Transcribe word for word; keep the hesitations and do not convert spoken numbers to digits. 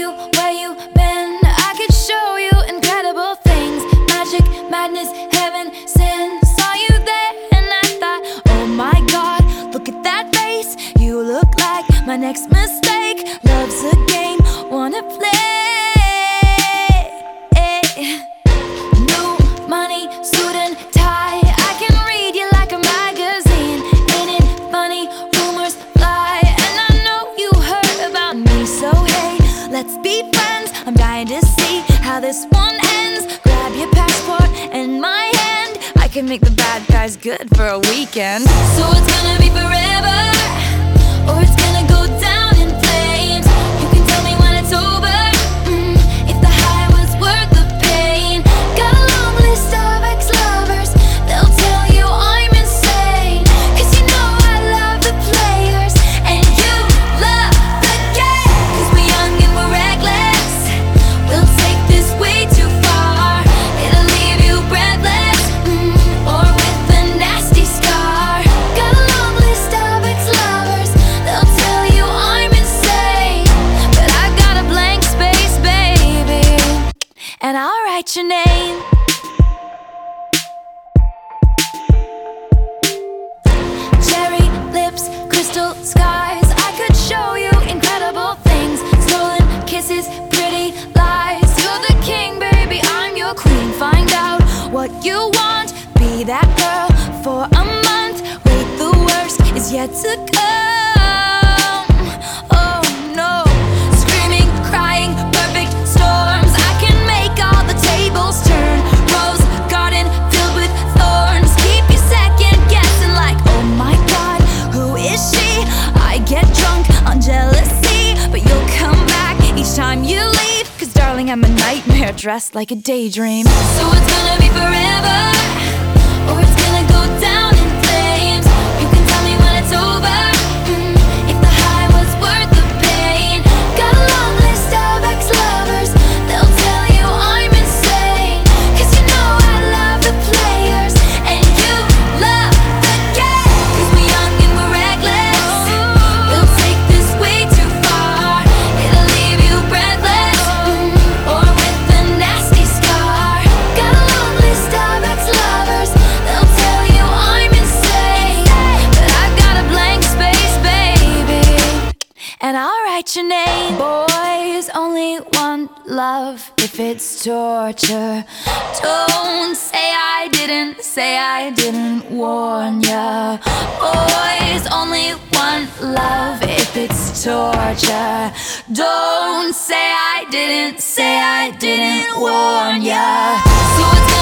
you, where you been? I could show you incredible things. Magic, madness, heaven, sin. Saw you there and I thought, oh my God, look at that face. You look like my next mistake. Love's a game, wanna play. New money, suit and tie. I can read you like a magazine. Ain't it funny? Rumors fly, and I know you heard about me. So hey, let's be friends. I'm dying to see how this one ends. Grab your passport and my hand. I can make the bad guys good for a weekend. So it's gonna be forever, or it's gonna go down in flames. You can tell me when it's over, mm, if the high was worth the pain. Got a long list of ex-lovers, they'll tell you I'm insane. Cause you know I love the players, and you love the game. Cause we're young and we're reckless, we'll take this way too far. It'll leave you breathless, mm, or with a nasty scar. Got a long list of ex-lovers, they'll tell you I'm insane. But I got a blank space, baby, and I'll write your name. Cherry lips, crystal skies. I could show you incredible things. Stolen kisses, pretty lies. You're the king, baby, I'm your queen. Find out what you want, be that girl for a month. Wait, the worst is yet to come. Oh no, screaming, crying, perfect storms. I can make all the tables turn. Rose garden filled with thorns. Keep you second guessing like, oh my God, who is she? I get drunk on jealousy, but you'll come back each time you leave. Cause darling, I'm a nightmare dressed like a daydream. So it's gonna be forever, or it's gonna go down in flames. You can tell me when it's over, mm, if the high was worth the pain. Got a long list of ex-lovers, they'll tell you I'm insane. Cause you know I love the players, and you love the game. Cause we're young and we're reckless, we'll take this way too far. It'll leave you breathless, mm, or with a nasty scar. Got a long list of ex-lovers, they'll tell you I'm insane. But I've got a blank space, baby, and I'll write your name. Boys only want love if it's torture. Don't say I didn't, say I didn't warn ya. Boys only want love if it's torture. Don't say I didn't, say I didn't warn ya. So it's